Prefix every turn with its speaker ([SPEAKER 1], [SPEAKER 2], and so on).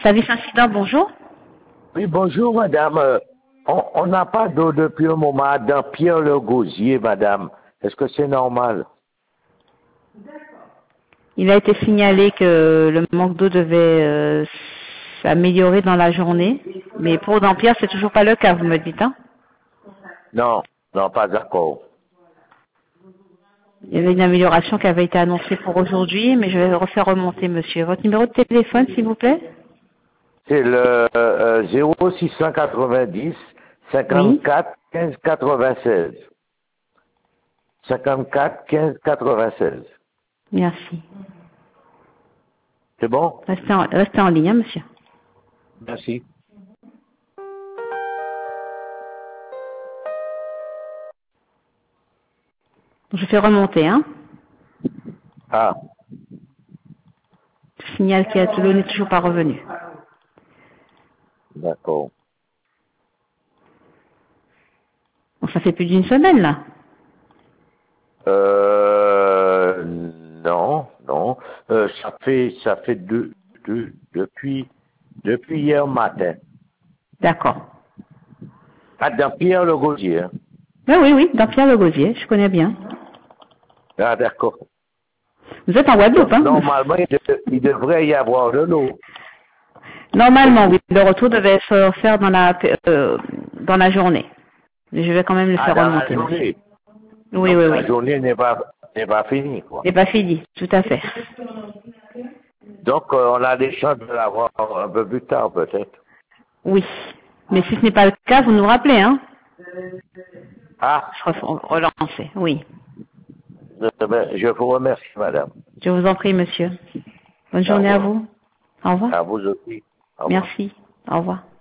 [SPEAKER 1] Service incident, bonjour.
[SPEAKER 2] Oui, bonjour, madame. On n'a pas d'eau depuis un moment dans Pierre-le-Gosier, madame. Est-ce que c'est normal?
[SPEAKER 1] Il a été signalé que le manque d'eau devait s'améliorer dans la journée. Mais pour Dampierre, c'est toujours pas le cas, vous me dites, hein?
[SPEAKER 2] Non, non, pas d'accord.
[SPEAKER 1] Il y avait une amélioration qui avait été annoncée pour aujourd'hui, mais je vais le refaire remonter, monsieur. Votre numéro de téléphone, s'il vous plaît?
[SPEAKER 2] C'est le 0690
[SPEAKER 1] Oui.
[SPEAKER 2] 54 15 96. 54 15 96.
[SPEAKER 1] Merci.
[SPEAKER 2] C'est bon?
[SPEAKER 1] Restez en ligne, hein, monsieur.
[SPEAKER 2] Merci.
[SPEAKER 1] Je fais remonter, hein.
[SPEAKER 2] Ah,
[SPEAKER 1] Je signale que l'eau n'est toujours pas revenue.
[SPEAKER 2] d'accord.
[SPEAKER 1] Bon, ça fait plus d'une semaine, là.
[SPEAKER 2] Non, non. Ça fait depuis hier matin.
[SPEAKER 1] D'accord.
[SPEAKER 2] Ah, dans Pierre-le-Gosier. Hein.
[SPEAKER 1] Oui, Dampierre le Gosier, je connais bien.
[SPEAKER 2] Ah, d'accord.
[SPEAKER 1] Vous êtes en Guadeloupe,
[SPEAKER 2] Donc,
[SPEAKER 1] hein?
[SPEAKER 2] normalement, il devrait y avoir de l'eau.
[SPEAKER 1] Normalement, oui. Le retour devait se faire dans la journée. Mais je vais quand même le
[SPEAKER 2] Ah,
[SPEAKER 1] faire
[SPEAKER 2] dans la
[SPEAKER 1] remonter, monsieur.
[SPEAKER 2] journée.
[SPEAKER 1] Oui,
[SPEAKER 2] Donc,
[SPEAKER 1] oui,
[SPEAKER 2] la
[SPEAKER 1] oui.
[SPEAKER 2] journée n'est pas finie, quoi.
[SPEAKER 1] C'est pas fini, tout à fait.
[SPEAKER 2] Donc, on a des chances de l'avoir un peu plus tard, peut-être.
[SPEAKER 1] Oui. Mais si ce n'est pas le cas, vous nous rappelez, hein?
[SPEAKER 2] Ah,
[SPEAKER 1] Relancer, oui.
[SPEAKER 2] je vous remercie, madame.
[SPEAKER 1] Je vous en prie, monsieur. Bonne
[SPEAKER 2] Au
[SPEAKER 1] journée à
[SPEAKER 2] revoir.
[SPEAKER 1] vous. Au revoir.
[SPEAKER 2] À vous aussi. Au revoir.
[SPEAKER 1] Merci. Au revoir.